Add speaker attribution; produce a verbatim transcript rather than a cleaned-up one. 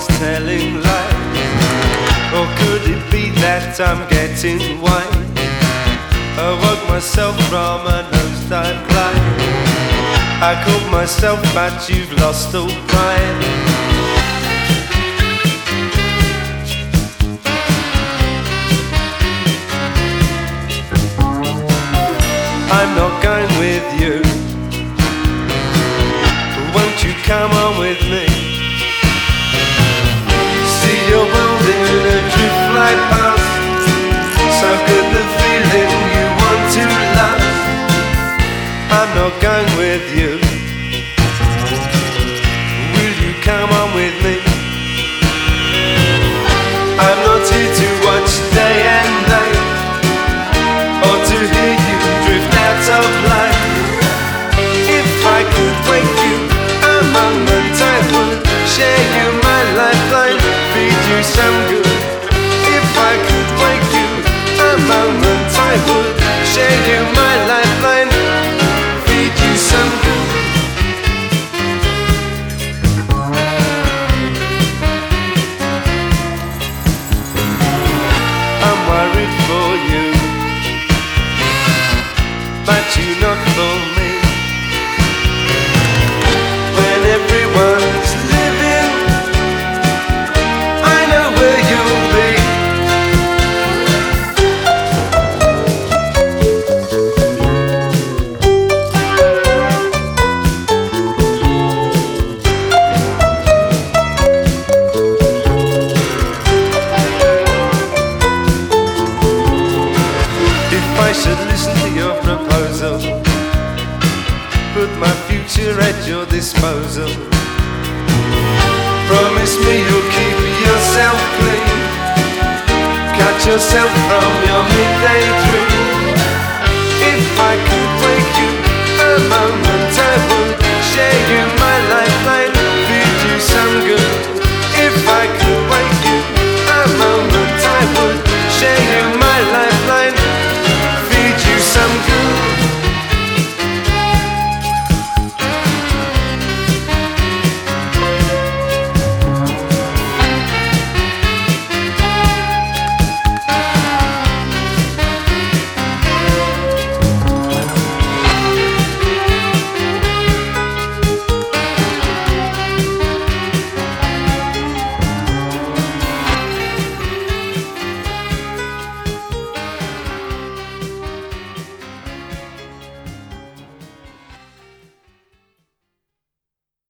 Speaker 1: everyone's telling lies. Or could it be that I'm getting wine? I woke myself from a nosedive climb. I called myself, but you've lost all pride. I'm not going with you. Won't you come on with me? See your world in a drift like past. So good the feeling you want to love. I'm not going with you. Will you come on with me? I'm not here to watch day and night, or to hear you drift out of life. If I could wake you a moment, I would share you my lifeline, feed you some good. If I could wake you a moment, I would share you my lifeline, feed you some good. I'm worried for you, but you not for me. When everyone's living, I know where you'll be. If I should listen to your proposal, put my future at your disposal, promise me you'll keep yourself clean, cut yourself from your midday dream. If I could wake you a moment, I would share